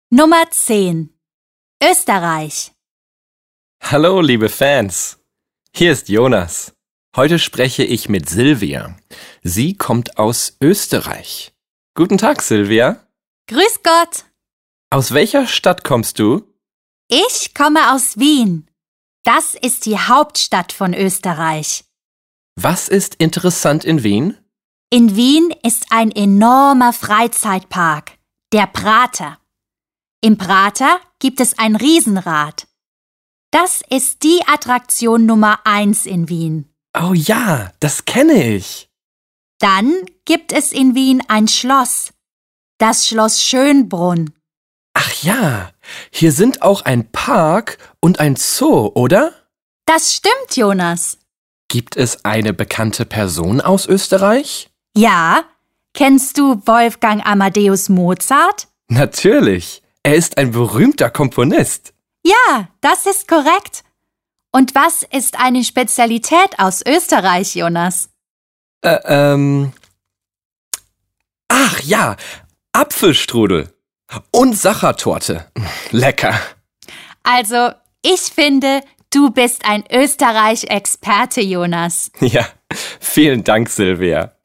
Nummer 10. Österreich. Hallo, liebe Fans. Hier ist Jonas. Heute spreche ich mit Silvia. Sie kommt aus Österreich. Guten Tag, Silvia. Grüß Gott. Aus welcher Stadt kommst du? Ich komme aus Wien. Das ist die Hauptstadt von Österreich. Was ist interessant in Wien? In Wien ist ein enormer Freizeitpark, der Prater. Im Prater gibt es ein Riesenrad. Das ist die Attraktion Nummer 1 in Wien. Oh ja, das kenne ich. Dann gibt es in Wien ein Schloss, das Schloss Schönbrunn. Ach ja, hier sind auch ein Park und ein Zoo, oder? Das stimmt, Jonas. Gibt es eine bekannte Person aus Österreich? Ja, kennst du Wolfgang Amadeus Mozart? Natürlich, er ist ein berühmter Komponist. Ja, das ist korrekt. Und was ist eine Spezialität aus Österreich, Jonas? Ach ja, Apfelstrudel und Sachertorte. Lecker. Also, ich finde, du bist ein Österreich-Experte, Jonas. Ja, vielen Dank, Silvia.